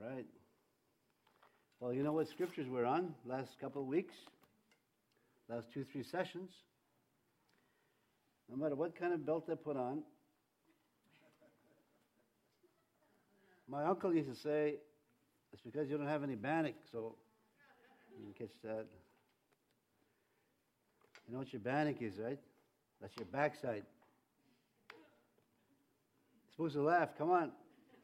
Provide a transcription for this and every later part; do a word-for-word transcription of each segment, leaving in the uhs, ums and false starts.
right. Well, you know what scriptures we're on last couple of weeks, last two, three sessions. No matter what kind of belt I put on, my uncle used to say, it's because you don't have any bannock, so you can catch that. You know what your bannock is, right? That's your backside. You're supposed to laugh, come on.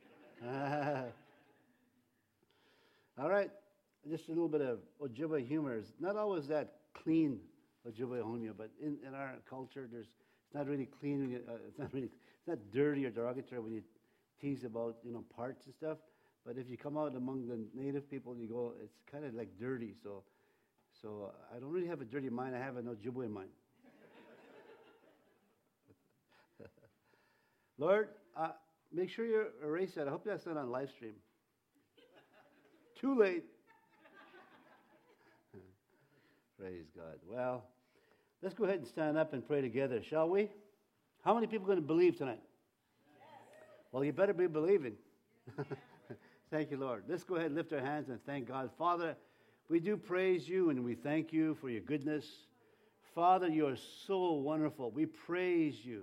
All right, just a little bit of Ojibwe humor. It's not always that clean Ojibwe humor, but in, in our culture, there's it's not really clean. When you, uh, it's not really it's not dirty or derogatory when you tease about you know parts and stuff. But if you come out among the native people, you go, it's kind of like dirty. So, so uh, I don't really have a dirty mind. I have an Ojibwe mind. Lord, uh, make sure you erase that. I hope that's not on live stream. Too late. Praise God. Well, let's go ahead and stand up and pray together, shall we? How many people are going to believe tonight? Yes. Well, you better be believing. Thank you, Lord. Let's go ahead and lift our hands and thank God. Father, we do praise you and we thank you for your goodness. Father, you are so wonderful. We praise you.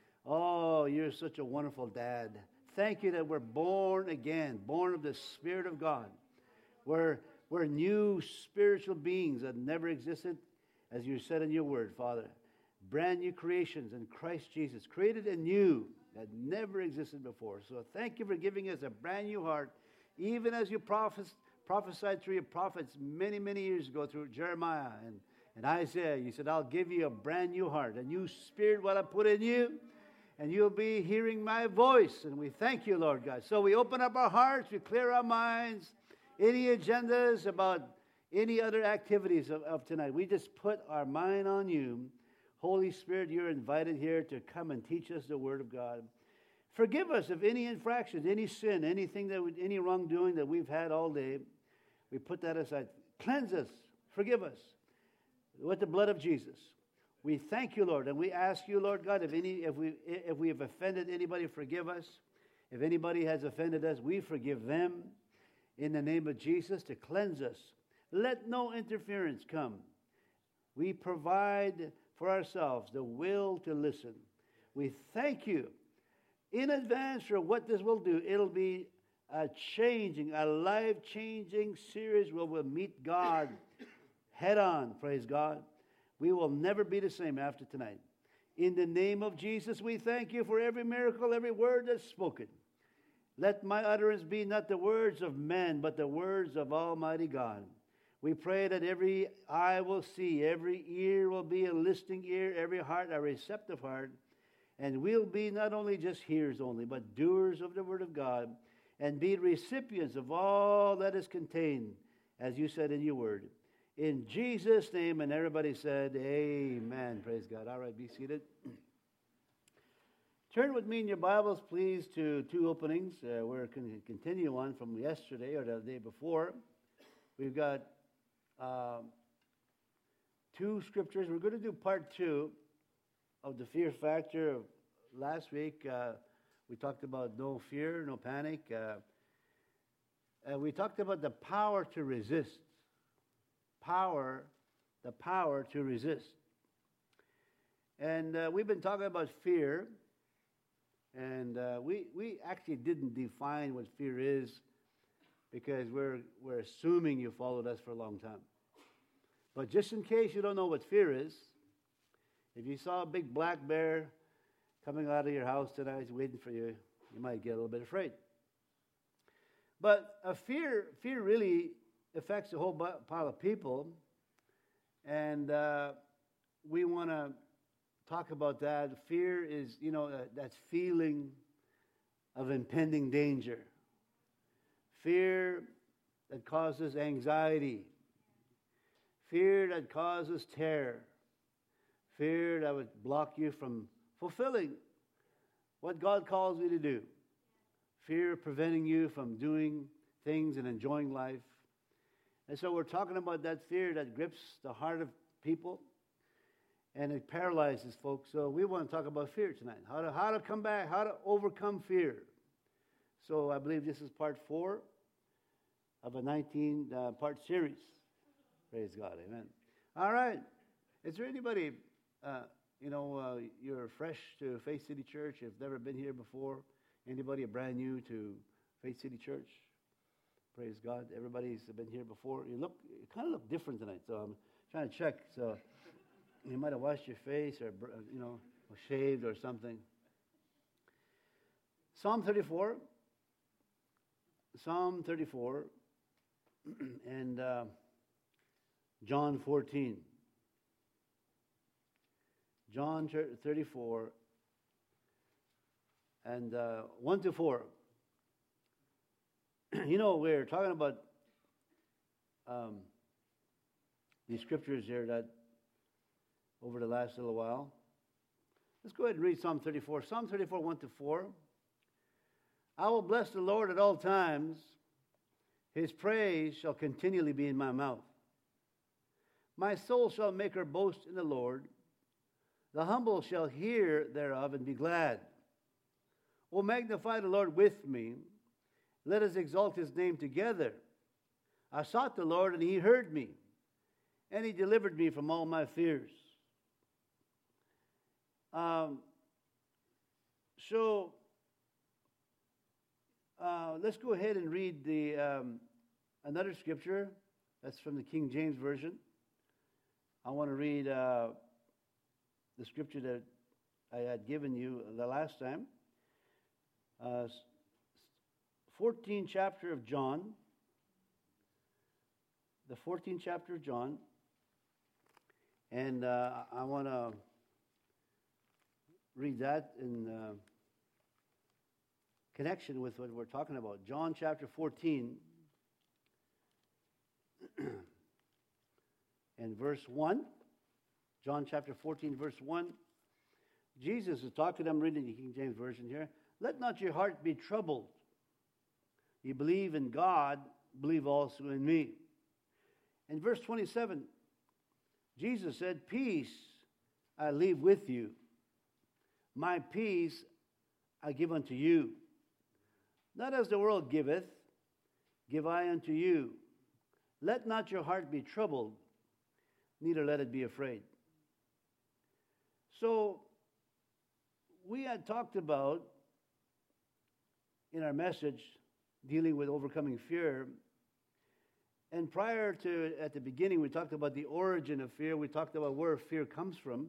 Oh, you're such a wonderful dad. Thank you that we're born again, born of the Spirit of God. We're, we're new spiritual beings that never existed, as you said in your word, Father. Brand new creations in Christ Jesus, created anew that never existed before. So thank you for giving us a brand new heart, even as you prophes- prophesied through your prophets many, many years ago through Jeremiah and, and Isaiah. You said, I'll give you a brand new heart, a new spirit will I put in you, and you'll be hearing my voice. And we thank you, Lord God. So we open up our hearts, we clear our minds, any agendas about any other activities of, of tonight. We just put our mind on you. Holy Spirit, you're invited here to come and teach us the Word of God. Forgive us of any infractions, any sin, anything that we, any wrongdoing that we've had all day. We put that aside. Cleanse us. Forgive us with the blood of Jesus. We thank you, Lord, and we ask you, Lord God, if any, if we if we have offended anybody, forgive us. If anybody has offended us, we forgive them. In the name of Jesus, to cleanse us. Let no interference come. We provide for ourselves the will to listen. We thank you in advance for what this will do. It'll be a changing, a life-changing series where we'll meet God head on, praise God. We will never be the same after tonight. In the name of Jesus, we thank you for every miracle, every word that's spoken. Let my utterance be not the words of men, but the words of Almighty God. We pray that every eye will see, every ear will be a listening ear, every heart a receptive heart, and we'll be not only just hearers only, but doers of the Word of God, and be recipients of all that is contained, as you said in your Word. In Jesus' name, and everybody said, amen. Praise God. All right, be seated. Turn with me in your Bibles, please, to two openings. Uh, we're going to continue on from yesterday or the day before. We've got uh, two scriptures. We're going to do part two of the fear factor. Last week, uh, we talked about no fear, no panic. Uh, and we talked about the power to resist. Power, the power to resist. And uh, we've been talking about fear. And uh, we we actually didn't define what fear is because we're we're assuming you followed us for a long time. But just in case you don't know what fear is, if you saw a big black bear coming out of your house tonight waiting for you, you might get a little bit afraid. But a fear fear really affects a whole pile of people, and uh, we want to talk about that. Fear is, you know, uh, that feeling of impending danger. Fear that causes anxiety. Fear that causes terror. Fear that would block you from fulfilling what God calls you to do. Fear preventing you from doing things and enjoying life. And so we're talking about that fear that grips the heart of people. And it paralyzes folks. So we want to talk about fear tonight. How to how to come back, how to overcome fear. So I believe this is part four of a nineteen-part uh, series. Praise God, amen. All right. Is there anybody, uh, you know, uh, you're fresh to Faith City Church, you've never been here before? Anybody brand new to Faith City Church? Praise God. Everybody's been here before. You look, you kind of look different tonight, so I'm trying to check. So you might have washed your face or, you know, shaved or something. Psalm thirty-four. Psalm thirty-four and uh, John fourteen. John thirty-four and uh, one to four. You know, we're talking about um, these scriptures here that over the last little while. Let's go ahead and read Psalm thirty-four. Psalm thirty-four, one to four. I will bless the Lord at all times. His praise shall continually be in my mouth. My soul shall make her boast in the Lord. The humble shall hear thereof and be glad. O magnify the Lord with me. Let us exalt his name together. I sought the Lord, and he heard me, and he delivered me from all my fears. Um, so, uh, let's go ahead and read the um, another scripture. That's from the King James Version. I want to read uh, the scripture that I had given you the last time. Uh, fourteenth chapter of John. The fourteenth chapter of John. And uh, I want to read that in uh, connection with what we're talking about. John chapter fourteen and verse one. John chapter fourteen, verse one. Jesus is talking, I'm reading the King James Version here. Let not your heart be troubled. You believe in God, believe also in me. In verse twenty-seven, Jesus said, peace I leave with you. My peace I give unto you. Not as the world giveth, give I unto you. Let not your heart be troubled, neither let it be afraid. So, we had talked about, in our message, dealing with overcoming fear. And prior to, at the beginning, we talked about the origin of fear. We talked about where fear comes from.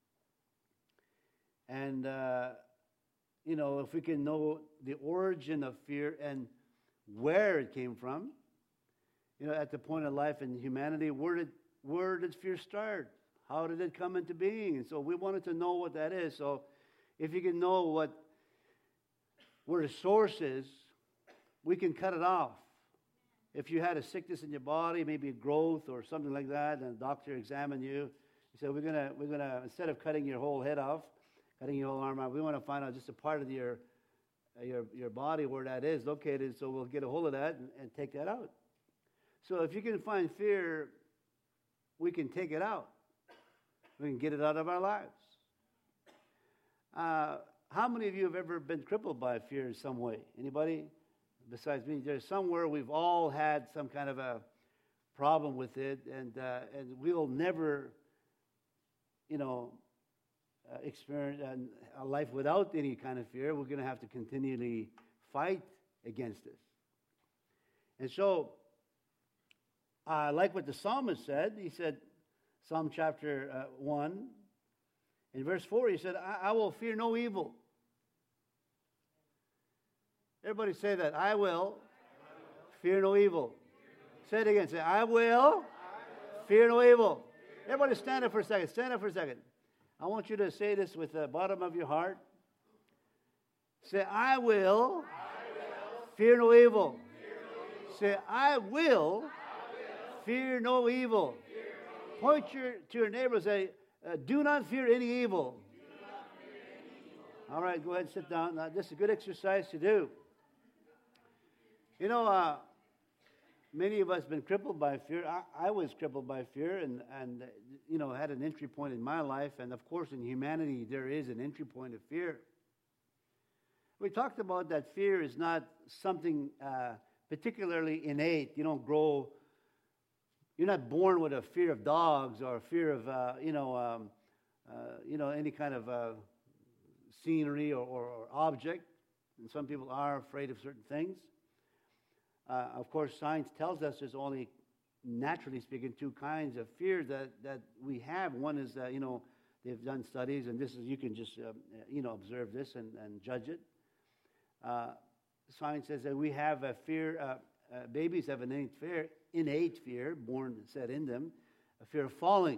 And, uh, you know, if we can know the origin of fear and where it came from, you know, at the point of life in humanity, where did, where did fear start? How did it come into being? And so we wanted to know what that is. So if you can know what where the source is, we can cut it off. If you had a sickness in your body, maybe a growth or something like that, and a doctor examined you, he said, we're gonna we're gonna instead of cutting your whole head off, cutting your whole arm off, we want to find out just a part of your your your body where that is located, so we'll get a hold of that and, and take that out. So if you can find fear, we can take it out. We can get it out of our lives. Uh, how many of you have ever been crippled by fear in some way? Anybody besides me? There's somewhere we've all had some kind of a problem with it, and uh, and we'll never, you know, uh, experience a life without any kind of fear. We're going to have to continually fight against this. And so, I uh, like what the psalmist said. He said, Psalm chapter uh, one, in verse four, he said, I, I will fear no evil. Everybody say that. I will, I will. fear no evil. Fear no evil. Say it again. Say, I will, I will. fear no evil. Fear Everybody stand up for a second. Stand up for a second. I want you to say this with the bottom of your heart. Say, I will, I will. fear no evil. Fear no evil. Say, I will, I will. fear no evil. Point your, to your neighbor and say, uh, do not fear any evil. Fear any evil. All right, go ahead and sit down. Now, this is a good exercise to do. You know, uh, many of us have been crippled by fear. I, I was crippled by fear and, and, you know, had an entry point in my life. And, of course, in humanity, there is an entry point of fear. We talked about that fear is not something uh, particularly innate. You don't grow, you're not born with a fear of dogs or a fear of, uh, you know, um, uh, you know, any kind of uh, scenery or, or, or object. And some people are afraid of certain things. Uh, of course, science tells us there's only, naturally speaking, two kinds of fear that, that we have. One is, uh, you know, they've done studies, and this is, you can just, uh, you know, observe this and, and judge it. Uh, science says that we have a fear, uh, uh, babies have an innate fear, innate fear, born set in them, a fear of falling.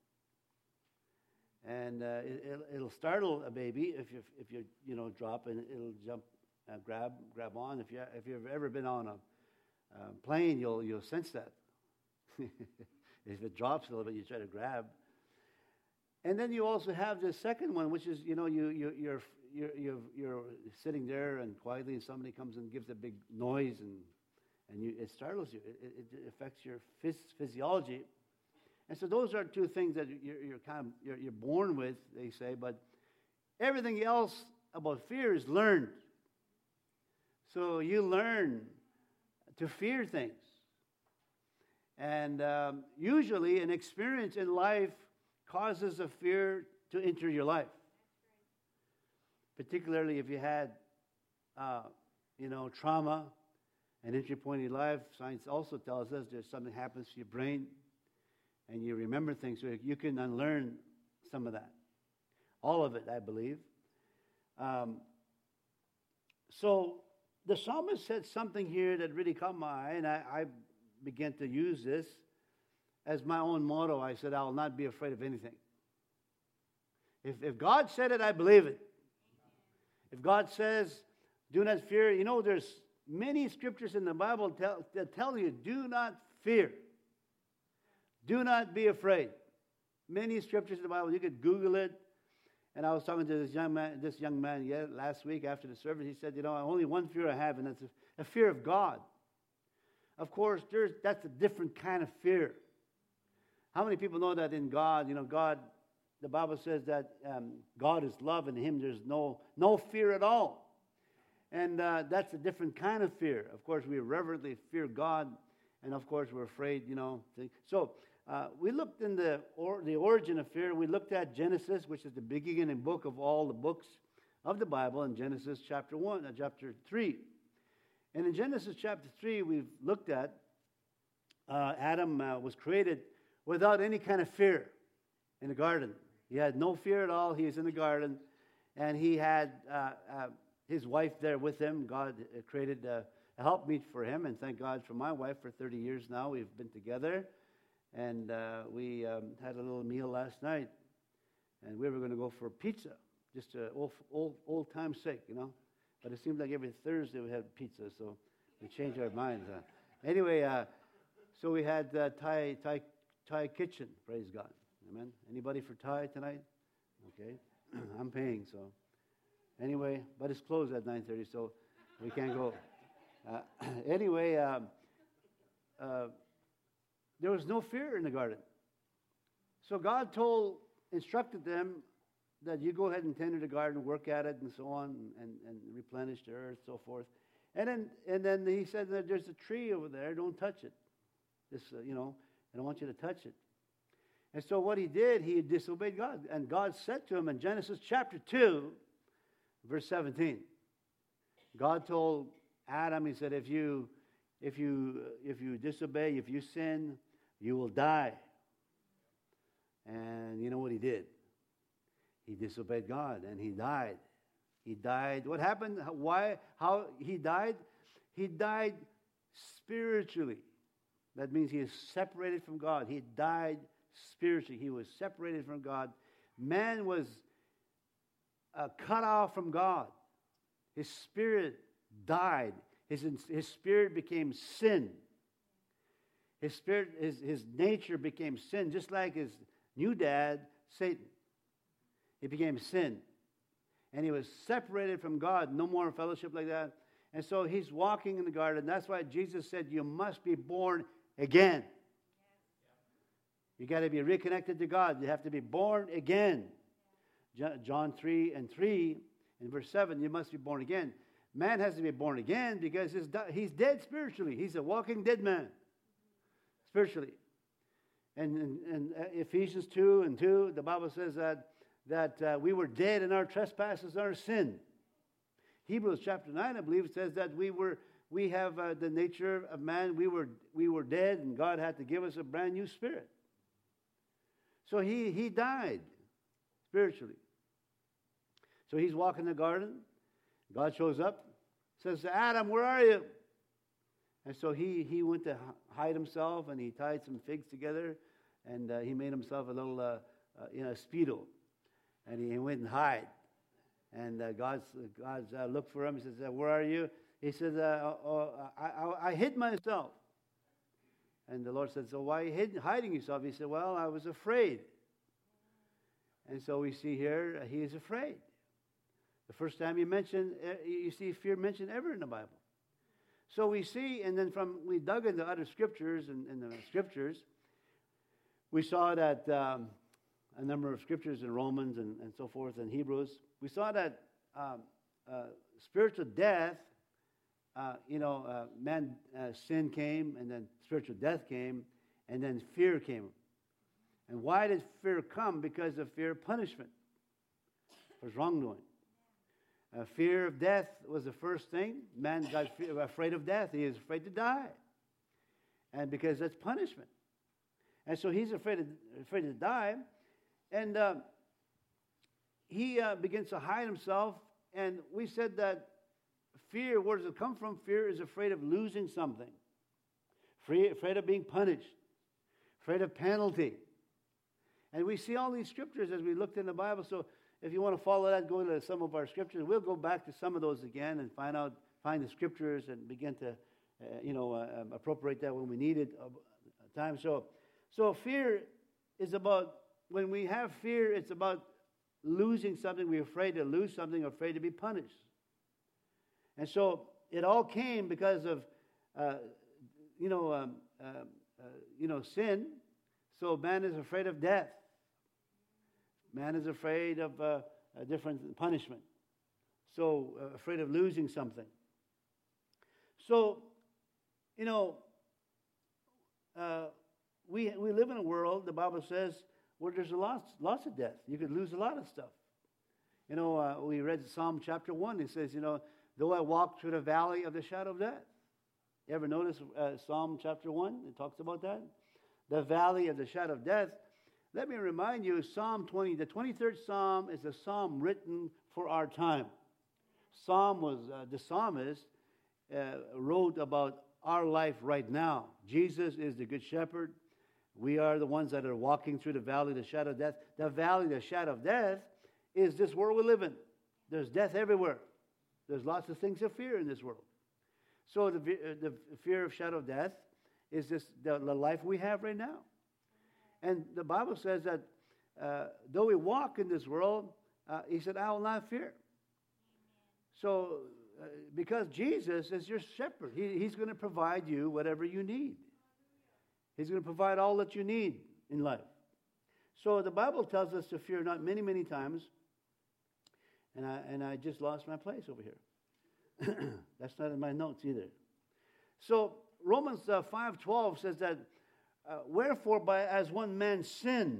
And uh, it, it'll, it'll startle a baby if you, if you, you know, drop, and it'll jump, uh, grab, grab on. If you, if you've ever been on a uh, plane, you'll, you'll sense that. If it drops a little bit, you try to grab. And then you also have the second one, which is, you know, you, you, you're, you're, you're, you're sitting there and quietly, and somebody comes and gives a big noise, and, and you, it startles you. It, it, it affects your phys- physiology. And so those are two things that you're, you're kind of you're, you're born with, they say. But everything else about fear is learned. So you learn to fear things. And um, usually an experience in life causes a fear to enter your life. Particularly if you had, uh, you know, trauma, an entry point in life. Science also tells us there's something happens to your brain, and you remember things, so you can unlearn some of that. All of it, I believe. Um, so the psalmist said something here that really caught my eye, and I, I began to use this as my own motto. I said, I will not be afraid of anything. If, if God said it, I believe it. If God says, do not fear, you know, there's many scriptures in the Bible tell, that tell you, do not fear. Do not be afraid. Many scriptures in the Bible. You could Google it. And I was talking to this young man, this young man yeah, last week after the service. He said, you know, only one fear I have, and that's a, a fear of God. Of course, there's that's a different kind of fear. How many people know that in God, you know, God, the Bible says that um, God is love, and in Him there's no no fear at all. And uh, that's a different kind of fear. Of course, we reverently fear God, and of course, we're afraid, you know. So uh, we looked in the or, the origin of fear. We looked at Genesis, which is the beginning and book of all the books of the Bible, in Genesis chapter one, uh, chapter three. And in Genesis chapter three, we've looked at uh, Adam uh, was created without any kind of fear in the garden. He had no fear at all. He was in the garden, and he had uh, uh, his wife there with him. God created uh, a helpmeet for him, and thank God for my wife. For thirty years now, we've been together, and uh, we um, had a little meal last night, and we were going to go for pizza, just uh, old, old, old time's sake, you know. But it seemed like every Thursday we had pizza, so we changed our minds. Uh, anyway, uh, so we had uh, Thai, Thai, Thai kitchen, praise God. Amen. Anybody for Thai tonight? Okay. I'm paying, so. Anyway, but it's closed at nine thirty, so we can't go. Uh, anyway, um, uh, there was no fear in the garden. So God told, instructed them that you go ahead and tend to the garden, work at it, and so on, and, and replenish the earth, so forth. And then, and then he said that there's a tree over there. Don't touch it. Just, uh, you know, I don't want you to touch it. And so what he did, he disobeyed God. And God said to him in Genesis chapter two, verse seventeen, God told Adam, he said, if you, if you, if you disobey, if you sin, you will die. And you know what he did? He disobeyed God, and he died. He died. What happened? Why? How he died? He died spiritually. That means he is separated from God. He died spiritually. He was separated from God. Man was uh, cut off from God. His spirit died. His, his spirit became sin. His spirit, his, his nature became sin, just like his new dad, Satan. He became sin. And he was separated from God. No more fellowship like that. And so he's walking in the garden. That's why Jesus said, you must be born again. You got to be reconnected to God. You have to be born again. John three and three, in verse seven, you must be born again. Man has to be born again because he's, he's dead spiritually. He's a walking dead man spiritually. And in Ephesians two and two, the Bible says that, that uh, we were dead in our trespasses and our sin. Hebrews chapter nine, I believe, says that we were we have uh, the nature of man. We were we were dead, and God had to give us a brand new spirit. So he he died spiritually. So he's walking the garden. God shows up, says to Adam, "Where are you?" And so he he went to hide himself, and he tied some figs together, and uh, he made himself a little uh, uh, you know speedo, and he went and hid. And uh, God's God's uh, looked for him. He says, uh, "Where are you?" He says, uh, oh, I, I, I hid myself. And the Lord said, "So why are you hid, hiding yourself?" He said, "Well, I was afraid." And so we see here uh, he is afraid. The first time you mention, uh, you see fear mentioned ever in the Bible. So we see, and then from we dug into other scriptures and in the scriptures, we saw that um, a number of scriptures in Romans and, and so forth and Hebrews. We saw that um, uh, spiritual death, uh, you know, uh, man, uh, sin came, and then spiritual death came, and then fear came. And why did fear come? Because of fear of punishment for wrongdoing. Uh, fear of death was the first thing. Man got fear, afraid of death. He is afraid to die. And because that's punishment. And so he's afraid of, afraid to die. And uh, he uh, begins to hide himself. And we said that fear, where does it come from? Fear is afraid of losing something. Free, afraid of being punished. Afraid of penalty. And we see all these scriptures as we looked in the Bible. So if you want to follow that, go to some of our scriptures. We'll go back to some of those again and find out, find the scriptures and begin to, uh, you know, uh, appropriate that when we need it. Uh, time. So, so fear is about, when we have fear, it's about losing something. We're afraid to lose something, afraid to be punished. And so it all came because of, uh, you know, um, uh, uh, you know, sin. So man is afraid of death. Man is afraid of uh, a different punishment. So uh, afraid of losing something. So, you know, uh, we we live in a world, the Bible says, where there's a lots, lots of death. You could lose a lot of stuff. You know, uh, we read Psalm chapter one. It says, you know, though I walk through the valley of the shadow of death. You ever notice uh, Psalm chapter one? It talks about that. The valley of the shadow of death. Let me remind you, Psalm twenty, the twenty-third Psalm is a psalm written for our time. Psalm was, uh, the psalmist uh, wrote about our life right now. Jesus is the good shepherd. We are the ones that are walking through the valley of the shadow of death. The valley of the shadow of death is this world we live in. There's death everywhere. There's lots of things of fear in this world. So the, the fear of shadow of death is this the, the life we have right now. And the Bible says that uh, though we walk in this world, uh, he said, I will not fear. So uh, because Jesus is your shepherd, he, he's going to provide you whatever you need. He's going to provide all that you need in life. So the Bible tells us to fear not many, many times. And I, and I just lost my place over here. That's not in my notes either. So Romans uh, five twelve says that, uh, wherefore by as one man's sin,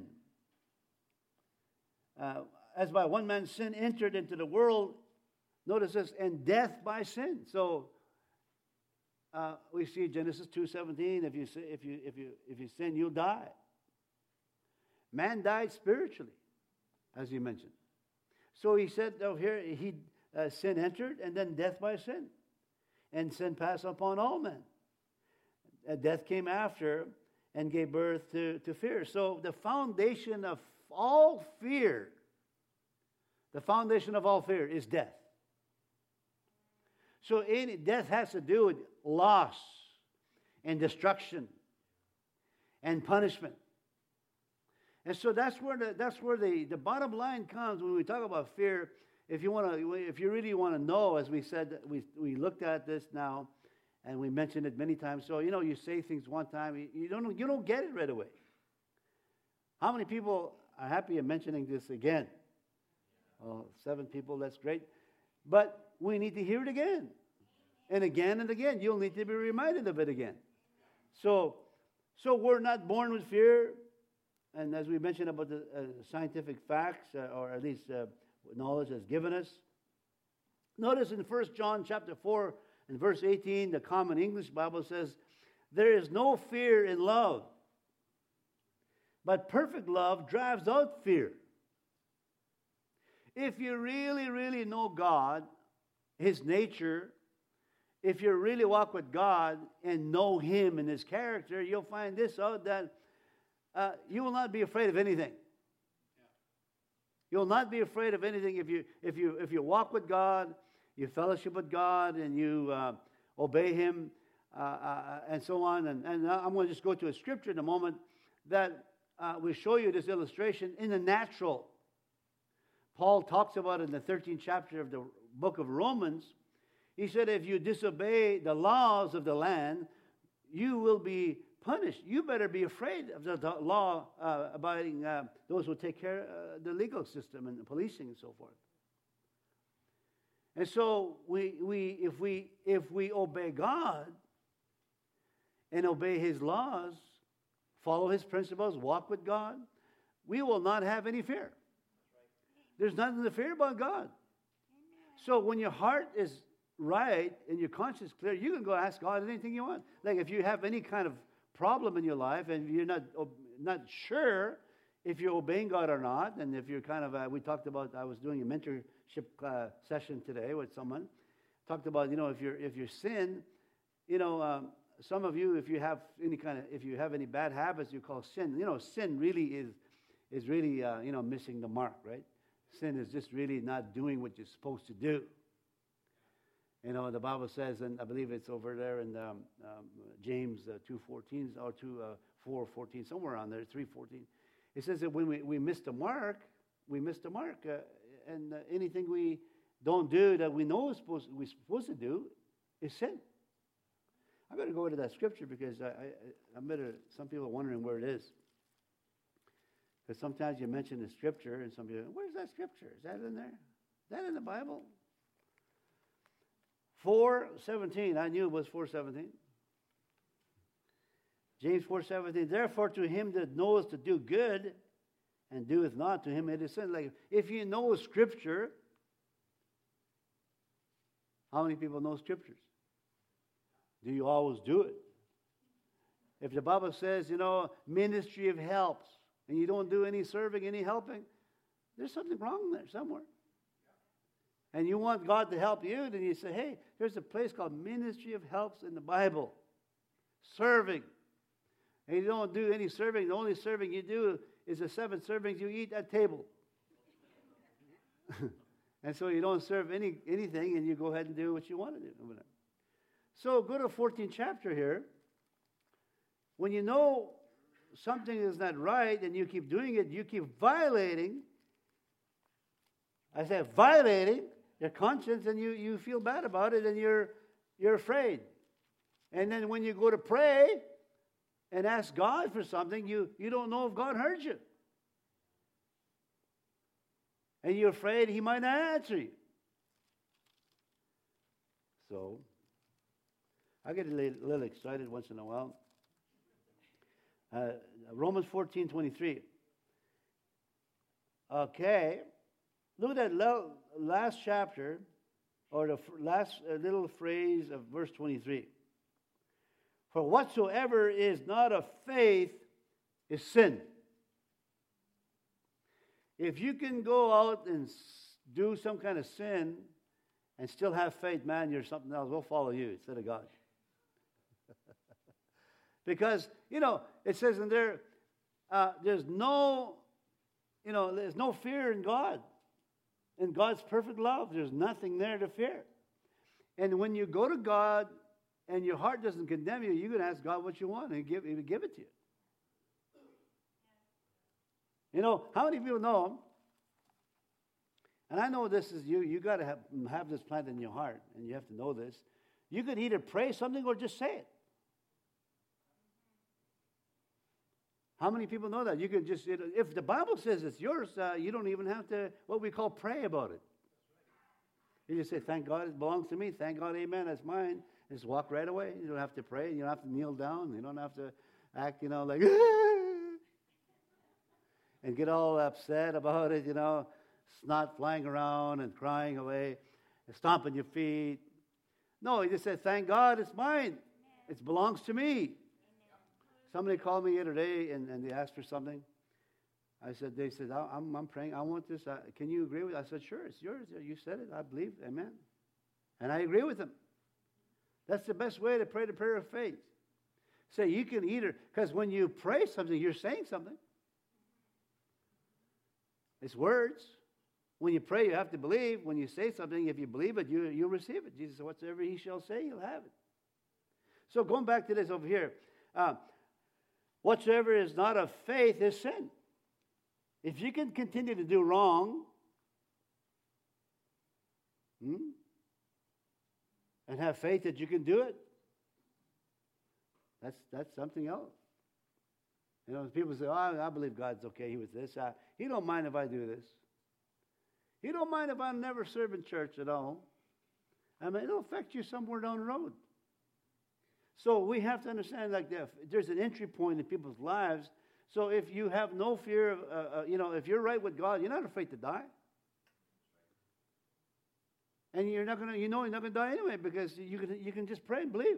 uh, as by one man's sin entered into the world, notice this, and death by sin. So uh, we see Genesis two seventeen. If you if you if you if you sin, you'll die. Man died spiritually, as he mentioned. So he said over here, he uh, sin entered, and then death by sin, and sin passed upon all men. Uh, death came after and gave birth to, to fear. So the foundation of all fear, the foundation of all fear is death. So any, death has to do with loss and destruction and punishment. And so that's where the that's where the, the bottom line comes when we talk about fear. If you want to, if you really want to know, as we said, we we looked at this now, and we mentioned it many times. So you know, you say things one time, you, you don't you don't get it right away. How many people are happy in mentioning this again? Oh, seven people. That's great. But we need to hear it again. And again and again. You'll need to be reminded of it again. So, so we're not born with fear. And as we mentioned about the uh, scientific facts, uh, or at least uh, knowledge has given us. Notice in First John chapter four and verse eighteen, the Common English Bible says, there is no fear in love, but perfect love drives out fear. If you really, really know God, His nature, if you really walk with God and know Him and His character, you'll find this out, that uh, you will not be afraid of anything. You'll not be afraid of anything if you if you if you walk with God, you fellowship with God, and you uh, obey Him, uh, uh, and so on. And, and I'm going to just go to a scripture in a moment that uh, will show you this illustration in the natural. Paul talks about it in the thirteenth chapter of the book of Romans. He said, if you disobey the laws of the land, you will be punished. You better be afraid of the, the law uh, abiding, uh, those who take care of uh, the legal system and the policing and so forth. And so we, we, if we, if we obey God and obey His laws, follow His principles, walk with God, we will not have any fear. There's nothing to fear about God. So when your heart is right and your conscience clear, you can go ask God anything you want. Like if you have any kind of problem in your life and you're not not sure if you're obeying God or not, and if you're kind of, uh, we talked about, I was doing a mentorship uh, session today with someone, talked about, you know, if you're if you sin, you know, um, some of you, if you have any kind of, if you have any bad habits, you call sin. You know, sin really is is really, uh, you know, missing the mark, right? Sin is just really not doing what you're supposed to do. You know, the Bible says, and I believe it's over there in um, um, James uh, two fourteen or two uh, four fourteen, somewhere around there, three fourteen. It says that when we, we miss the mark, we miss the mark, uh, and uh, anything we don't do that we know we're supposed, we're supposed to do is sin. I'm going to go into that scripture because I, I, I bet some people are wondering where it is. Because sometimes you mention the scripture, and some people, where's that scripture? Is that in there? Is that in the Bible? four seventeen. I knew it was four seventeen. James four seventeen. Therefore, to him that knows to do good and doeth not, to him it is sin. Like, if you know Scripture, how many people know Scriptures? Do you always do it? If the Bible says, you know, ministry of helps, and you don't do any serving, any helping, there's something wrong there somewhere. And you want God to help you, then you say, hey, there's a place called Ministry of Helps in the Bible. Serving. And you don't do any serving. The only serving you do is the seven servings you eat at table. And so you don't serve any anything, and you go ahead and do what you want to do. So go to the fourteenth chapter here. When you know something is not right and you keep doing it, you keep violating, I say violating your conscience, and you, you feel bad about it, and you're you're afraid. And then when you go to pray and ask God for something, you, you don't know if God heard you. And you're afraid He might not answer you. So, I get a little, a little excited once in a while. Uh, Romans fourteen twenty-three. Okay. Look at that last chapter, or the last little phrase of verse twenty-three. For whatsoever is not of faith is sin. If you can go out and do some kind of sin and still have faith, man, you're something else. We'll follow you instead of God. Because, you know, it says in there, uh, there's no, you know, there's no fear in God. In God's perfect love, there's nothing there to fear. And when you go to God and your heart doesn't condemn you, you can ask God what you want, and He give, He will give it to you. You know, how many people know Him? And I know this is you. You got to have, have this planted in your heart, and you have to know this. You could either pray something or just say it. How many people know that? You can just, if the Bible says it's yours, uh, you don't even have to, what we call, pray about it. You just say, thank God it belongs to me. Thank God, amen, that's mine. And just walk right away. You don't have to pray. You don't have to kneel down. You don't have to act, you know, like, and get all upset about it, you know, snot flying around and crying away, and stomping your feet. No, you just say, thank God it's mine. It belongs to me. Somebody called me the other day and, and they asked for something. I said, they said, I'm, I'm praying. I want this. Uh, can you agree with it? I said, sure, it's yours. You said it. I believe. Amen. And I agree with them. That's the best way to pray the prayer of faith. Say, you can either, because when you pray something, you're saying something. It's words. When you pray, you have to believe. When you say something, if you believe it, you, you'll receive it. Jesus said, whatsoever he shall say, you'll have it. So going back to this over here, uh, whatsoever is not of faith is sin. If you can continue to do wrong, hmm, and have faith that you can do it, that's that's something else. You know, people say, oh, I believe God's okay with this. I, he don't mind if I do this. He don't mind if I never serve in church at all. I mean, it'll affect you somewhere down the road. So we have to understand, like, that there's an entry point in people's lives. So if you have no fear of, uh, uh, you know, if you're right with God, you're not afraid to die. And you're not going to, you know, you're not going to die anyway because you can, you can just pray and believe.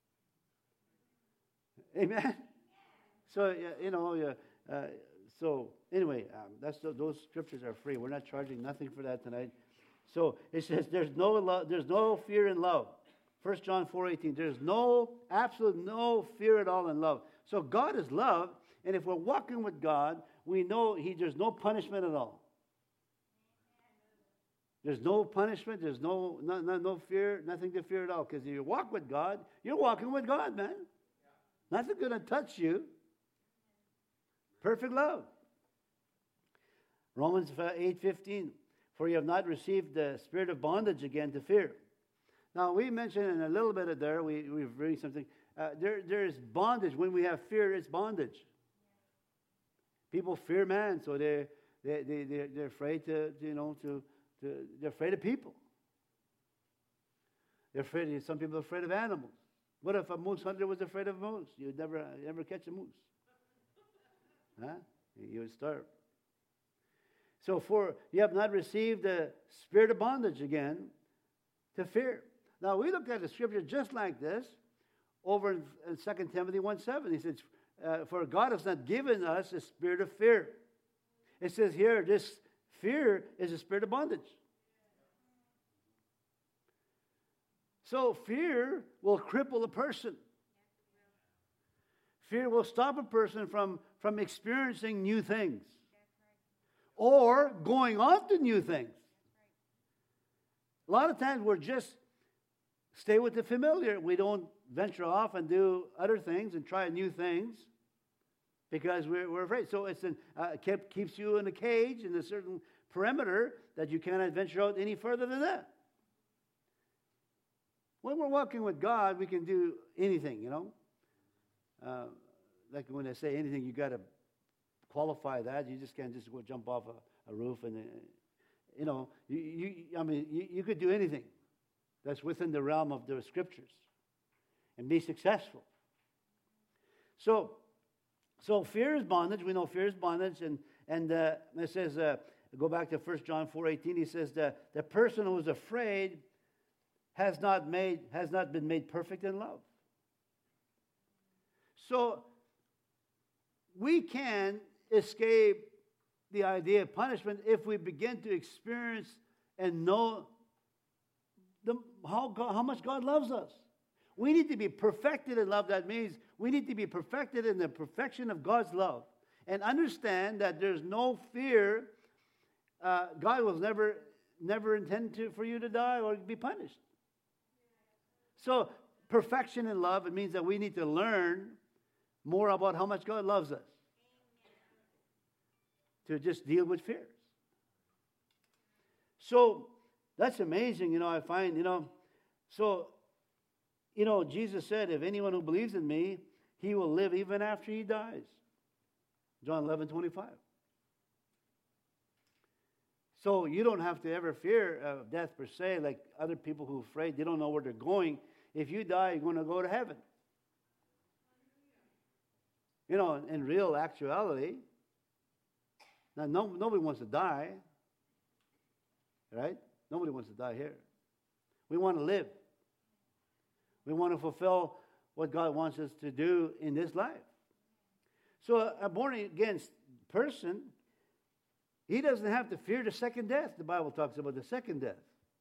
Amen. So, you know, uh, so anyway, um, that's those scriptures are free. We're not charging nothing for that tonight. So it says there's no love, there's no fear in love. First John four eighteen. There's no, absolute no fear at all in love. So God is love, and if we're walking with God, we know He there's no punishment at all. There's no punishment. There's no no no, no fear, nothing to fear at all. Because if you walk with God, you're walking with God, man. Nothing's going to touch you. Perfect love. Romans eight fifteen. For you have not received the spirit of bondage again to fear. Now, we mentioned in a little bit of there, we, we've read something. Uh, there, there's bondage. When we have fear, it's bondage. People fear man, so they, they, they, they're, they're afraid to, you know, to, to, they're afraid of people. They're afraid, some people are afraid of animals. What if a moose hunter was afraid of a moose? You'd never, ever catch a moose. Huh? You would starve. So for you have not received the spirit of bondage again to fear. Now we looked at the scripture just like this over in, in Second Timothy one seven. He says, uh, for God has not given us a spirit of fear. It says here, this fear is a spirit of bondage. So fear will cripple a person. Fear will stop a person from, from experiencing new things. Or going on to new things. A lot of times we're just stay with the familiar. We don't venture off and do other things and try new things because we're, we're afraid. So it's an, uh, kept, keeps you in a cage in a certain perimeter that you cannot venture out any further than that. When we're walking with God, we can do anything, you know. Uh, like when I say anything, you got to qualify that. You just can't just go jump off a, a roof and, uh, you know, you, you, I mean, you, you could do anything that's within the realm of the scriptures and be successful. So, so fear is bondage. We know fear is bondage, and and uh, it says, uh, go back to First John four eighteen. He says that the person who is afraid has not made has not been made perfect in love. So we can escape the idea of punishment if we begin to experience and know the, how, God, how much God loves us. We need to be perfected in love. That means we need to be perfected in the perfection of God's love and understand that there's no fear. Uh, God will never, never intend to, for you to die or be punished. So perfection in love, it means that we need to learn more about how much God loves us. To just deal with fears. So that's amazing, you know, I find, you know. So, you know, Jesus said, if anyone who believes in me, he will live even after he dies. John eleven twenty-five. So you don't have to ever fear of death per se, like other people who are afraid. They don't know where they're going. If you die, you're going to go to heaven. You know, in real actuality, now no, nobody wants to die, right? Nobody wants to die here. We want to live. We want to fulfill what God wants us to do in this life. So a born-again person, he doesn't have to fear the second death. The Bible talks about the second death.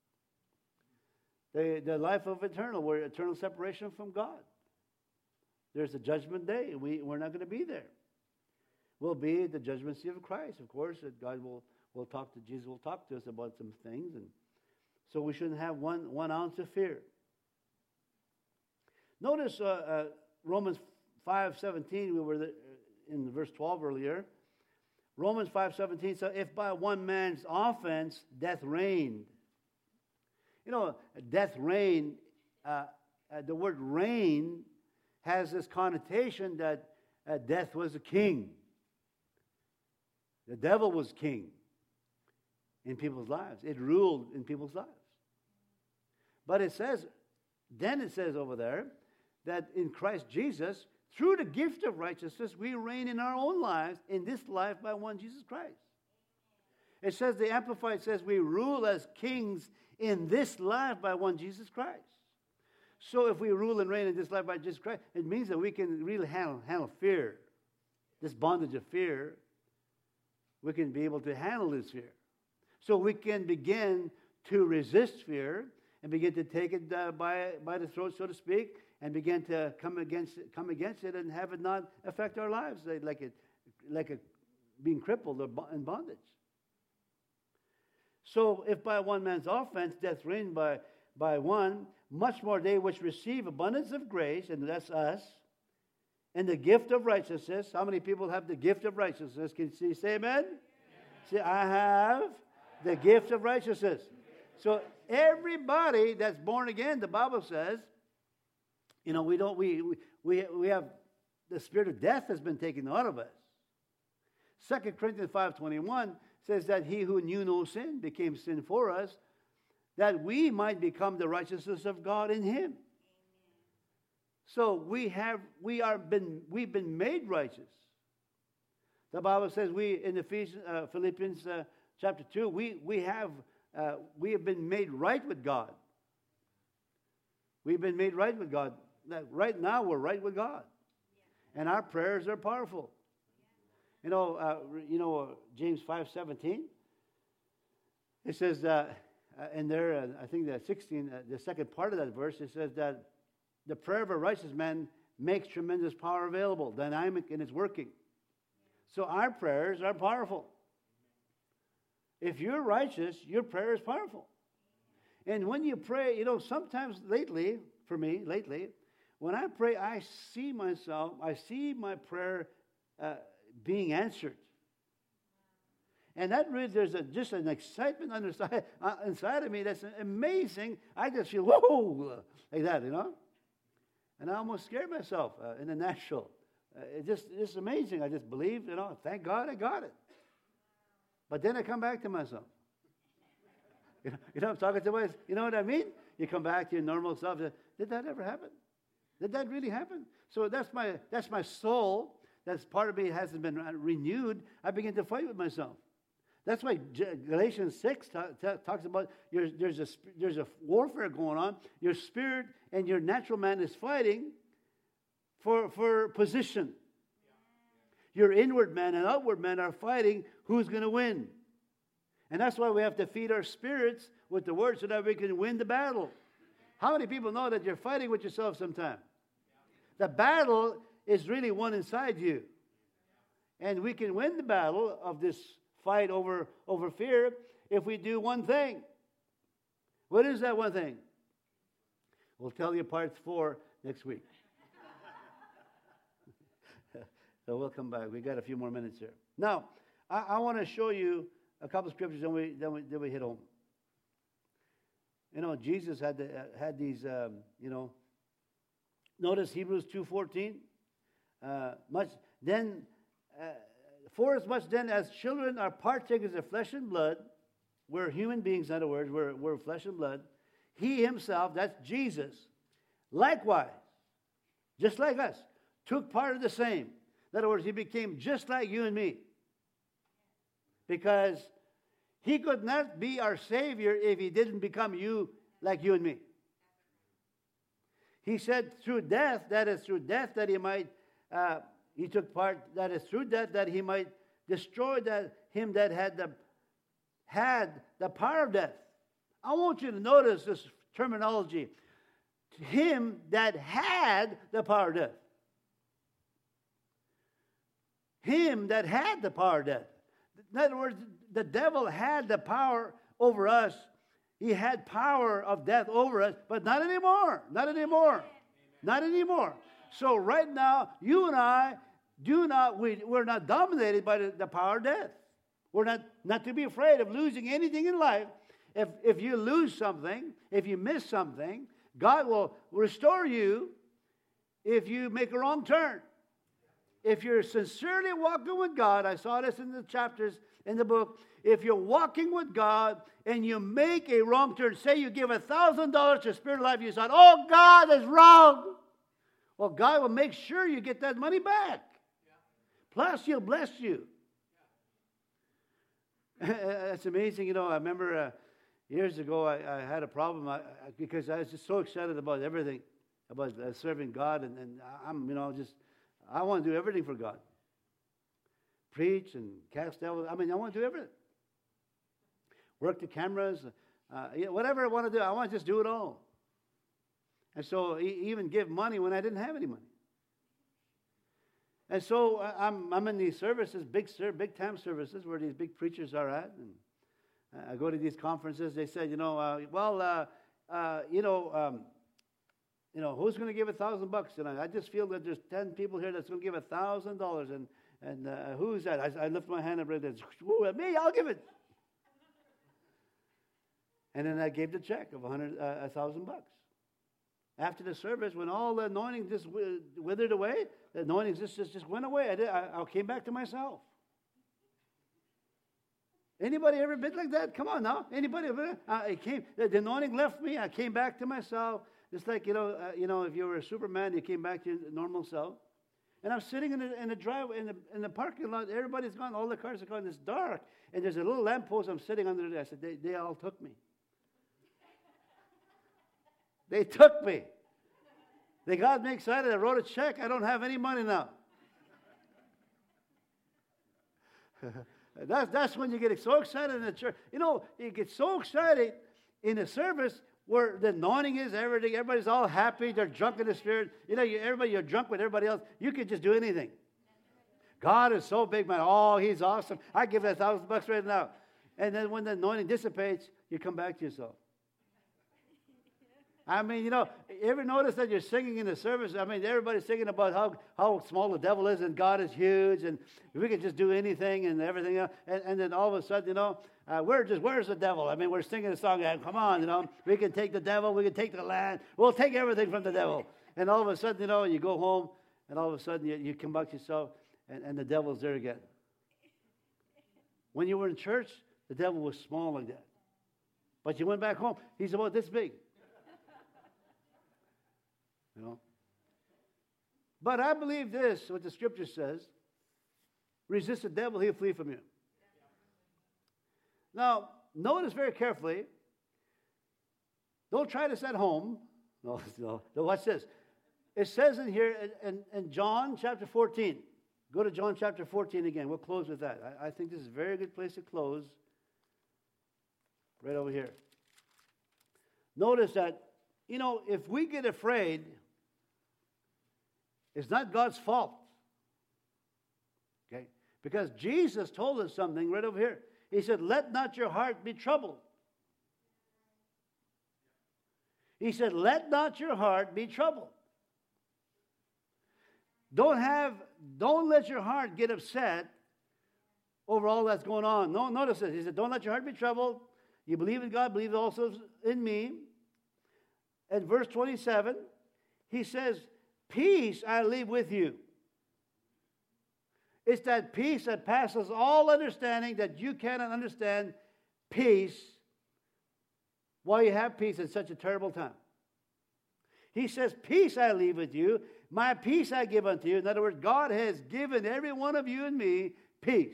The, the life of eternal, where eternal separation from God. There's a judgment day. We, we're not going to be there. We'll be at the judgment seat of Christ. Of course, that God will, will talk to, Jesus will talk to us about some things. And so we shouldn't have one, one ounce of fear. Notice uh, uh, Romans five seventeen, we were the, in verse twelve earlier. Romans five seventeen, so if by one man's offense death reigned. You know, death reigned, uh, uh, the word reign has this connotation that uh, death was a king. The devil was king in people's lives. It ruled in people's lives. But it says, then it says over there, that in Christ Jesus, through the gift of righteousness, we reign in our own lives, in this life by one Jesus Christ. It says, the Amplified says, we rule as kings in this life by one Jesus Christ. So if we rule and reign in this life by Jesus Christ, it means that we can really handle, handle fear. This bondage of fear, we can be able to handle this fear. So we can begin to resist fear and begin to take it uh, by, by the throat, so to speak, and begin to come against it, come against it and have it not affect our lives like it, like a, being crippled or in bondage. So if by one man's offense death reigned by, by one, much more they which receive abundance of grace, and that's us, and the gift of righteousness. How many people have the gift of righteousness? Can you say amen? Amen. Say, I have the gift of righteousness. So everybody that's born again, the Bible says, you know, we don't, we, we, we have, the spirit of death has been taken out of us. Second Corinthians five twenty-one says that he who knew no sin became sin for us, that we might become the righteousness of God in him. So we have, we are been, we've been made righteous. The Bible says we, in Ephesians, uh, Philippians uh, chapter two, we, we have, uh, we have been made right with God. We've been made right with God. Right now, we're right with God. And our prayers are powerful. You know, uh, you know, uh, James five seventeen, it says, uh, uh, in there, uh, I think that sixteen, uh, the second part of that verse, it says that the prayer of a righteous man makes tremendous power available, dynamic in its working. So our prayers are powerful. If you're righteous, your prayer is powerful. And when you pray, you know, sometimes lately, for me, lately, when I pray, I see myself, I see my prayer uh, being answered. And that really, there's a, just an excitement underside, uh, inside of me that's amazing. I just feel, whoa, like that, you know. And I almost scared myself uh, in the natural. Uh, it just, it's amazing. I just believe, you know, thank God I got it. But then I come back to myself. You know, you know I'm talking to myself. You know what I mean? You come back to your normal self. Did that ever happen? Did that really happen? So that's my that's my soul. That's part of me hasn't been renewed. I begin to fight with myself. That's why Galatians six t- t- talks about your, there's a there's a warfare going on. Your spirit and your natural man is fighting for for position. Your inward man and outward man are fighting who's going to win. And that's why we have to feed our spirits with the word so that we can win the battle. How many people know that you're fighting with yourself sometimes? The battle is really one inside you. And we can win the battle of this fight over, over fear if we do one thing. What is that one thing? We'll tell you parts four next week. So we'll come back. We got a few more minutes here. Now, I, I want to show you a couple of scriptures, then we then we, then we hit home. You know, Jesus had the, uh, had these. Um, you know, notice Hebrews two fourteen. Uh, much then, uh, for as much then as children are partakers of flesh and blood, we're human beings, in other words, we're, we're flesh and blood. He himself, that's Jesus, likewise, just like us, took part of the same. In other words, he became just like you and me. Because he could not be our Savior if he didn't become you like you and me. He said through death, that is through death that he might, uh, he took part, that is through death that he might destroy that him that had the, had the power of death. I want you to notice this terminology. Him that had the power of death. Him that had the power of death. In other words, the devil had the power over us. He had power of death over us, but not anymore. Not anymore. Not anymore. So right now, you and I do not, we, we're not dominated by the, the power of death. We're not, not to be afraid of losing anything in life. If, if you lose something, if you miss something, God will restore you if you make a wrong turn. If you're sincerely walking with God, I saw this in the chapters in the book. If you're walking with God and you make a wrong turn, say you give a thousand dollars to Spirit of Life, you thought, oh, God, that's wrong. Well, God will make sure you get that money back. Plus, He'll bless you. It's amazing. You know, I remember uh, years ago I, I had a problem I, I, because I was just so excited about everything, about uh, serving God, and, and I'm, you know, just I want to do everything for God. Preach and cast devils. I mean, I want to do everything. Work the cameras, uh, whatever I want to do. I want to just do it all. And so even give money when I didn't have any money. And so I'm I'm in these services, big big time services where these big preachers are at, and I go to these conferences. They said, you know, uh, well, uh, uh, you know. Um, You know, who's going to give a thousand bucks tonight? I just feel that there's ten people here that's going to give a thousand dollars. And and uh, who's that? I, I lift my hand up and said, me, I'll give it. And then I gave the check of a hundred, uh, a thousand bucks. After the service, when all the anointing just withered away, the anointing just, just, just went away. I, did, I, I came back to myself. Anybody ever been like that? Come on now. Anybody ever? Uh, it came, the, the anointing left me. I came back to myself. It's like, you know, uh, you know, if you were a Superman, you came back to your normal self. And I'm sitting in the, in the driveway, in the, in the parking lot. Everybody's gone. All the cars are gone. It's dark. And there's a little lamppost. I'm sitting under there. I said, they, they all took me. They took me. They got me excited. I wrote a check. I don't have any money now. that's, that's when you get so excited in the church. You know, you get so excited in a service where the anointing is, everything, everybody's all happy, they're drunk in the Spirit. You know, you, everybody, you're drunk with everybody else. You could just do anything. God is so big, man. Oh, He's awesome. I give that a thousand bucks right now. And then when the anointing dissipates, you come back to yourself. I mean, you know, you ever notice that you're singing in the service? I mean, everybody's singing about how, how small the devil is and God is huge and we can just do anything and everything else. And, and then all of a sudden, you know, uh, we're just, where's the devil? I mean, we're singing a song, come on, you know, we can take the devil, we can take the land, we'll take everything from the devil. And all of a sudden, you know, you go home and all of a sudden you, you come back to yourself and, and the devil's there again. When you were in church, the devil was small like that. But you went back home, he's about this big. You know? But I believe this, what the scripture says, resist the devil, he'll flee from you. Now, notice very carefully, don't try this at home. No, no, no, watch this. It says in here, in, in John chapter fourteen, go to John chapter fourteen again. We'll close with that. I, I think this is a very good place to close. Right over here. Notice that, you know, if we get afraid, it's not God's fault. Okay? Because Jesus told us something right over here. He said, let not your heart be troubled. He said, let not your heart be troubled. Don't have, don't let your heart get upset over all that's going on. No, notice this. He said, don't let your heart be troubled. You believe in God, believe also in me. And verse twenty-seven, he says, peace I leave with you. It's that peace that passes all understanding that you cannot understand peace while you have peace in such a terrible time. He says, peace I leave with you, my peace I give unto you. In other words, God has given every one of you and me peace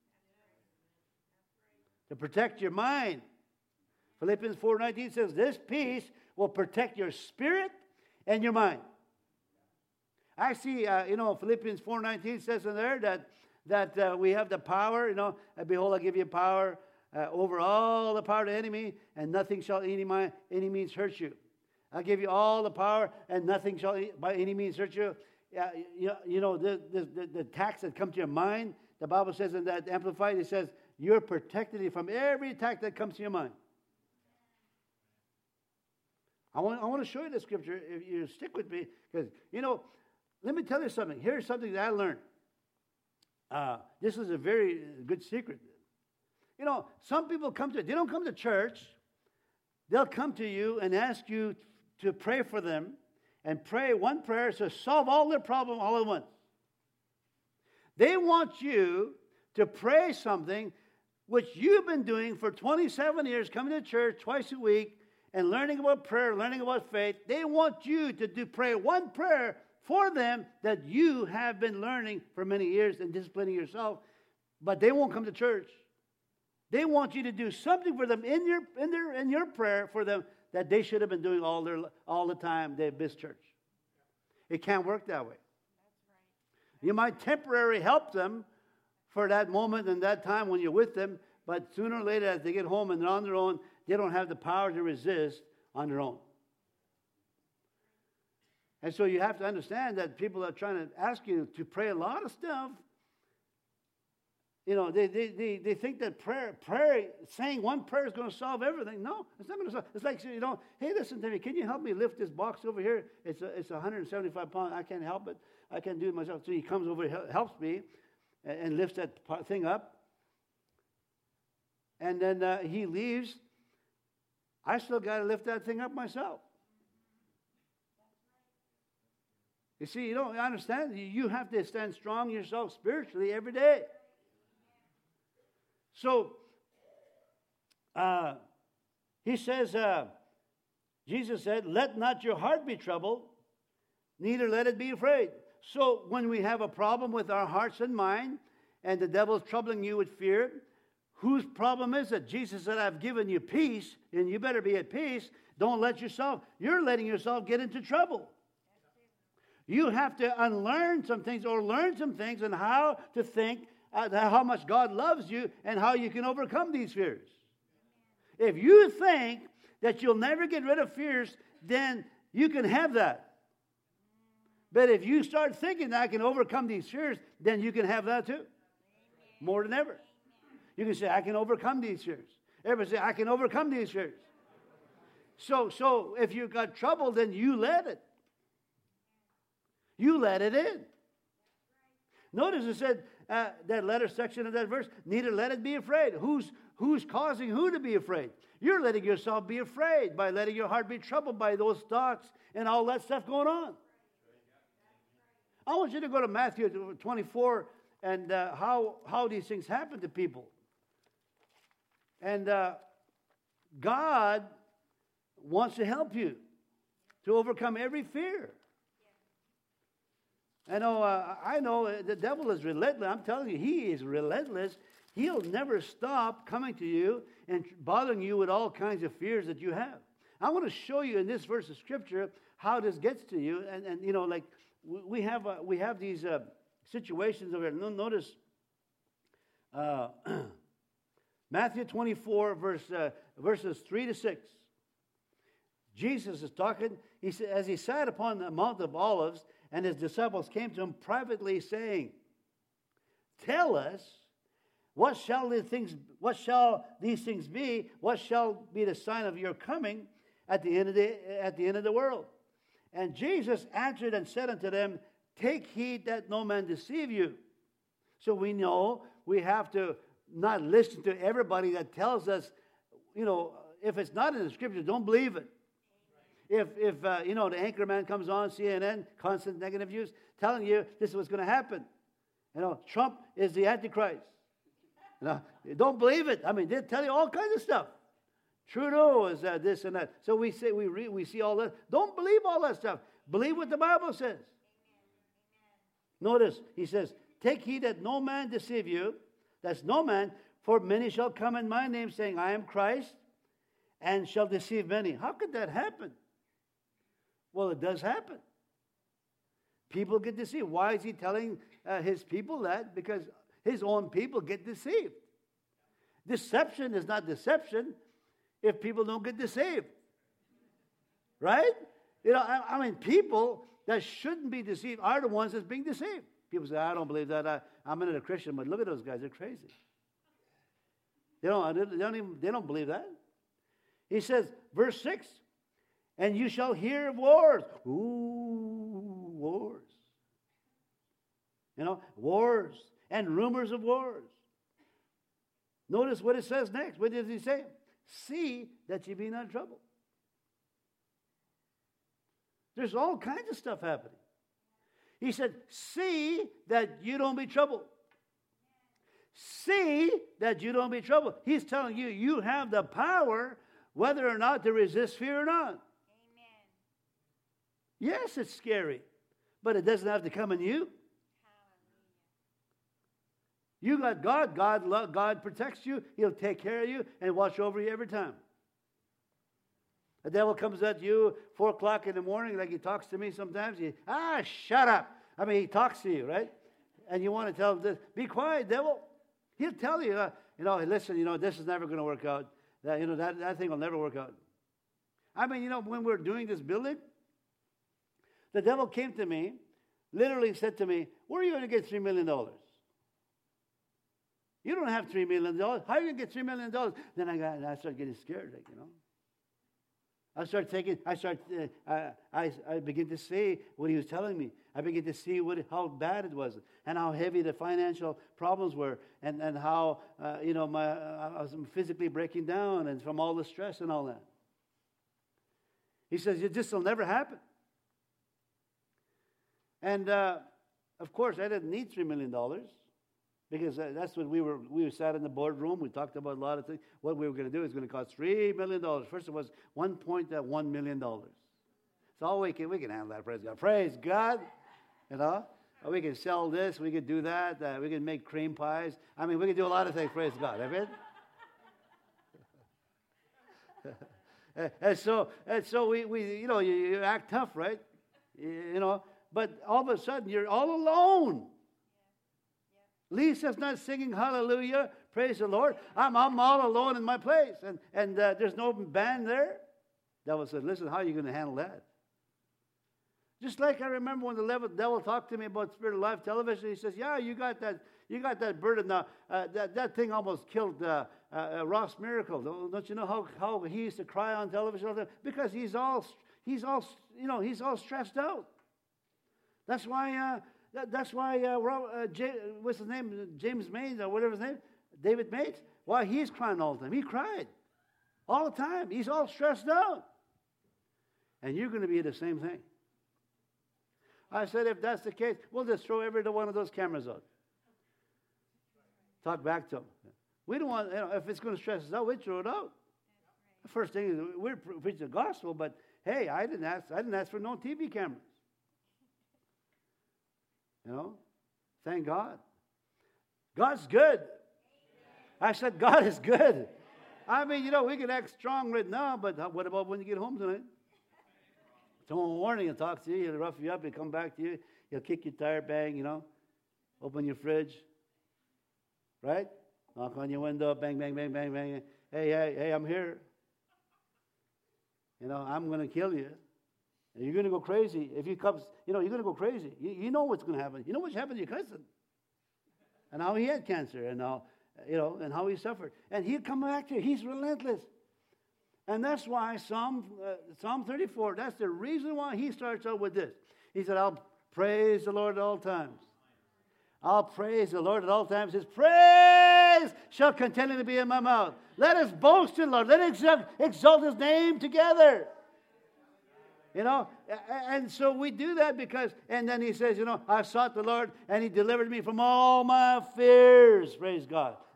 to protect your mind. Philippians four nineteen says, this peace will protect your spirit and your mind. I see, uh, you know, Philippians four nineteen says in there that, that uh, we have the power, you know, behold, I give you power uh, over all the power of the enemy, and nothing shall any, my, any means hurt you. I'll give you all the power, and nothing shall by any means hurt you. Uh, you, you know, the, the, the, the attacks that come to your mind, the Bible says in that Amplified, it says, you're protected from every attack that comes to your mind. I want, I want to show you the scripture, if you stick with me, because, you know, let me tell you something. Here's something that I learned. Uh, this is a very good secret. You know, some people come to, they don't come to church. They'll come to you and ask you to pray for them and pray one prayer to solve all their problems all at once. They want you to pray something which you've been doing for twenty-seven years, coming to church twice a week and learning about prayer, learning about faith. They want you to do pray one prayer for them that you have been learning for many years and disciplining yourself, but they won't come to church. They want you to do something for them in your in their in your prayer for them that they should have been doing all their all the time they've missed church. It can't work that way. That's right. You might temporarily help them for that moment and that time when you're with them, but sooner or later as they get home and they're on their own, they don't have the power to resist on their own. And so you have to understand that people are trying to ask you to pray a lot of stuff. You know, they, they, they, they think that prayer, prayer, saying one prayer is going to solve everything. No, it's not going to solve. It's like, you know, hey, listen to me. Can you help me lift this box over here? It's a, it's one hundred seventy-five pounds. I can't help it. I can't do it myself. So he comes over, helps me, and, and lifts that thing up. And then uh, he leaves. I still got to lift that thing up myself. You see, you don't understand. You have to stand strong yourself spiritually every day. So, uh, he says, uh, Jesus said, let not your heart be troubled, neither let it be afraid. So, when we have a problem with our hearts and mind, and the devil's troubling you with fear, whose problem is it? Jesus said, I've given you peace, and you better be at peace. Don't let yourself, you're letting yourself get into trouble. You have to unlearn some things or learn some things on how to think, uh, how much God loves you, and how you can overcome these fears. If you think that you'll never get rid of fears, then you can have that. But if you start thinking that I can overcome these fears, then you can have that too. More than ever. You can say, I can overcome these fears. Everybody say, I can overcome these fears. So, so if you've got trouble, then you let it. You let it in. Notice it said, uh, that letter section of that verse, neither let it be afraid. Who's, who's causing who to be afraid? You're letting yourself be afraid by letting your heart be troubled by those thoughts and all that stuff going on. I want you to go to Matthew twenty-four and uh, how, how these things happen to people. And uh, God wants to help you to overcome every fear. I know, uh, I know the devil is relentless. I'm telling you, he is relentless. He'll never stop coming to you and bothering you with all kinds of fears that you have. I want to show you in this verse of Scripture how this gets to you. And, and you know, like, we have uh, we have these uh, situations over here. Notice uh, Matthew twenty-four, verse, uh, verses three to six. Jesus is talking. He said, as he sat upon the Mount of Olives, and his disciples came to him privately, saying, tell us, what shall these things, what shall these things be? What shall be the sign of your coming at the end of the, at the end of the world? And Jesus answered and said unto them, take heed that no man deceive you. So we know we have to not listen to everybody that tells us, you know, if it's not in the Scripture, don't believe it. If, if uh, you know, the anchor man comes on C N N, constant negative news, telling you this is what's going to happen. You know, Trump is the Antichrist. You know, don't believe it. I mean, they tell you all kinds of stuff. Trudeau is uh, this and that. So we say we read, we see all that. Don't believe all that stuff. Believe what the Bible says. Notice, he says, take heed that no man deceive you. That's no man, for many shall come in my name, saying, I am Christ, and shall deceive many. How could that happen? Well, it does happen. People get deceived. Why is he telling uh, his people that? Because his own people get deceived. Deception is not deception if people don't get deceived. Right? You know, I, I mean, people that shouldn't be deceived are the ones that's being deceived. People say, I don't believe that. I, I'm not a Christian, but look at those guys. They're crazy. They don't, they don't even, they don't believe that. He says, verse six, and you shall hear of wars. Ooh, wars. You know, wars and rumors of wars. Notice what it says next. What does he say? See that you be not troubled. There's all kinds of stuff happening. He said, see that you don't be troubled. See that you don't be troubled. He's telling you, you have the power whether or not to resist fear or not. Amen. Yes, it's scary, but it doesn't have to come in you. Hallelujah. You got God. God, love, God protects you. He'll take care of you and watch over you every time. The devil comes at you four o'clock in the morning, like he talks to me sometimes. He, ah, shut up. I mean, he talks to you, right? And you want to tell him this. Be quiet, devil. He'll tell you, uh, you know, listen, you know, this is never going to work out. That, you know, that, that thing will never work out. I mean, you know, when we're doing this building, the devil came to me, literally said to me, where are you going to get three million dollars? You don't have three million dollars. How are you going to get three million dollars? Then I got, I started getting scared, like, you know. I started taking, I started, uh, I, I began to see what he was telling me. I began to see what, how bad it was and how heavy the financial problems were and, and how, uh, you know, my, uh, I was physically breaking down and from all the stress and all that. He says, this will never happen. And, uh, of course, I didn't need three million dollars. Because that's what we were, we sat in the boardroom. We talked about a lot of things. What we were going to do is going to cost three million dollars. First, it was one point one million dollars. So we can, we can handle that, praise God. Praise God. You know, we can sell this. We can do that. Uh, we can make cream pies. I mean, we can do a lot of things, praise God. Amen? and so, and so we, we you know, you, you act tough, right? You, you know, but all of a sudden, you're all alone. Lisa's not singing hallelujah, praise the Lord. I'm, I'm all alone in my place. And, and uh, there's no band there. Devil said, listen, how are you going to handle that? Just like I remember when the devil talked to me about Spirit of Life television, he says, yeah, you got that you got that burden. Now, uh, that, that thing almost killed uh, uh, Ross Miracle. Don't, don't you know how, how he used to cry on television all the time? Because he's all, he's all, you know, he's all stressed out. That's why... Uh, That, that's why, uh, uh, J, what's his name, James Mays, or whatever his name, David Mays, why he's crying all the time. He cried all the time. He's all stressed out. And you're going to be the same thing. I said, if that's the case, we'll just throw every one of those cameras out. Talk back to them. We don't want, you know, if it's going to stress us out, we throw it out. The first thing is, we're preaching the gospel, but hey, I didn't ask, I didn't ask for no T V cameras. You know, thank God. God's good. I said, God is good. I mean, you know, we can act strong right now, but what about when you get home tonight? Tomorrow morning, he'll talk to you, he'll rough you up, he'll come back to you, he'll kick your tire, bang, you know, open your fridge, right? Knock on your window, bang, bang, bang, bang, bang. Hey, hey, hey, I'm here. You know, I'm going to kill you. And you're going to go crazy. If you come, you know, you're going to go crazy. You, you know what's going to happen. You know what's happened to your cousin. And how he had cancer and how, you know, and how he suffered. And he'll come back to you. He's relentless. And that's why Psalm, uh, Psalm thirty-four, that's the reason why he starts out with this. He said, I'll praise the Lord at all times. I'll praise the Lord at all times. His praise shall continually be in my mouth. Let us boast in the Lord. Let us exalt his name together. You know, and so we do that because, and then he says, you know, I sought the Lord and he delivered me from all my fears. Praise God.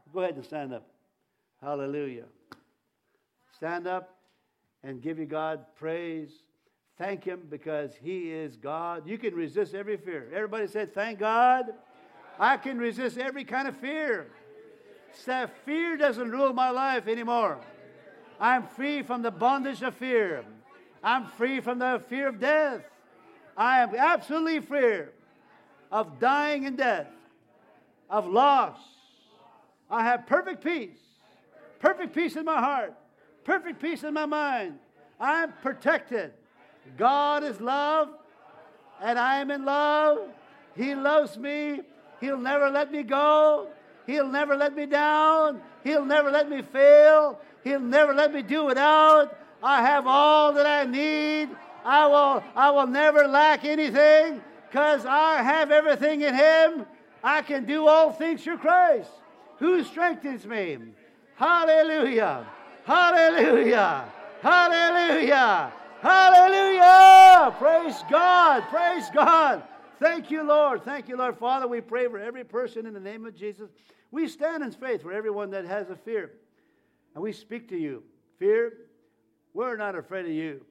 Go ahead and stand up. Hallelujah. Stand up and give you God praise. Thank Him because He is God. You can resist every fear. Everybody said, thank God. I can resist every kind of fear. So fear doesn't rule my life anymore. I'm free from the bondage of fear. I'm free from the fear of death. I am absolutely free of dying in death, of loss. I have perfect peace. Perfect peace in my heart. Perfect peace in my mind. I'm protected. God is love, and I am in love. He loves me. He'll never let me go. He'll never let me down. He'll never let me fail. He'll never let me do without. I have all that I need. I will, I will never lack anything because I have everything in Him. I can do all things through Christ who strengthens me. Hallelujah. Hallelujah. Hallelujah. Hallelujah. Praise God. Praise God. Thank you, Lord. Thank you, Lord. Father, we pray for every person in the name of Jesus. We stand in faith for everyone that has a fear. And we speak to you. Fear, we're not afraid of you.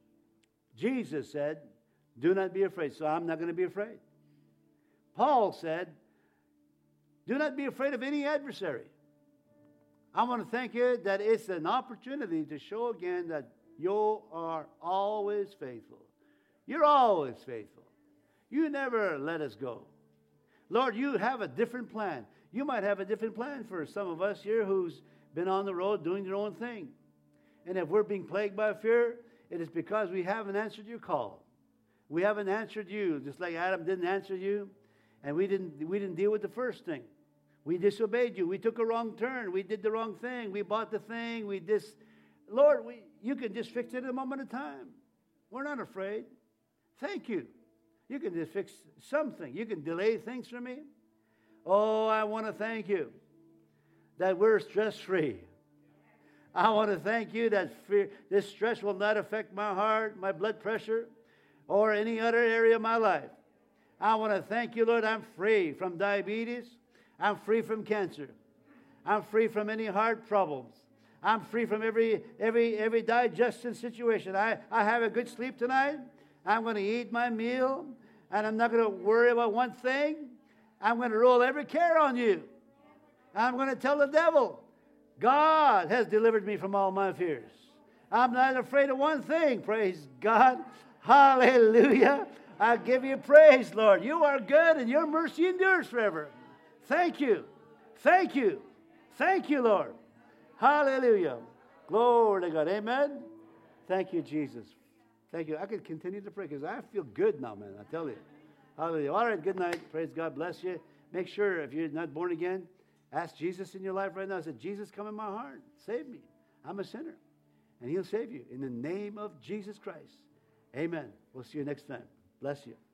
Jesus said, do not be afraid. So I'm not going to be afraid. Paul said, do not be afraid of any adversary. I want to thank you that it's an opportunity to show again that you are always faithful. You're always faithful. You never let us go. Lord, you have a different plan. You might have a different plan for some of us here who's been on the road doing their own thing. And if we're being plagued by fear, it is because we haven't answered your call. We haven't answered you, just like Adam didn't answer you. And we didn't, we didn't deal with the first thing. We disobeyed you. We took a wrong turn. We did the wrong thing. We bought the thing. We dis... Lord, we, you can just fix it in a moment of time. We're not afraid. Thank you. You can just fix something. You can delay things for me. Oh, I want to thank you that we're stress-free. I want to thank you that fear, this stress will not affect my heart, my blood pressure, or any other area of my life. I want to thank you, Lord, I'm free from diabetes. I'm free from cancer. I'm free from any heart problems. I'm free from every every every digestion situation. I, I have a good sleep tonight. I'm going to eat my meal, and I'm not going to worry about one thing. I'm going to roll every care on you. I'm going to tell the devil, God has delivered me from all my fears. I'm not afraid of one thing. Praise God. Hallelujah. I give you praise, Lord. You are good, and your mercy endures forever. Thank you. Thank you. Thank you, Lord. Hallelujah. Glory to God. Amen. Thank you, Jesus. Thank you. I could continue to pray because I feel good now, man. I tell you. Hallelujah. All right. Good night. Praise God. Bless you. Make sure if you're not born again, ask Jesus in your life right now. I said, Jesus, come in my heart. Save me. I'm a sinner. And He'll save you in the name of Jesus Christ. Amen. We'll see you next time. Bless you.